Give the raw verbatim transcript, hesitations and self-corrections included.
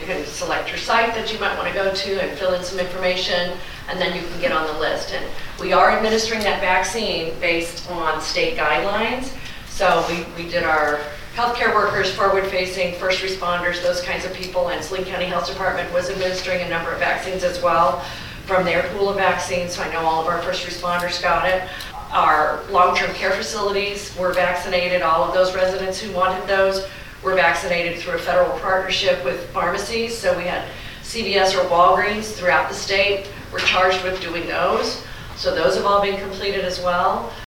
can select your site that you might want to go to and fill in some information, and then you can get on the list. And we are administering that vaccine based on state guidelines. So we, we did our healthcare workers, forward-facing, first responders, those kinds of people, and Saline County Health Department was administering a number of vaccines as well from their pool of vaccines, so I know all of our first responders got it. Our long-term care facilities were vaccinated. All of those residents who wanted those were vaccinated through a federal partnership with pharmacies, so we had C V S or Walgreens throughout the state were charged with doing those. So those have all been completed as well.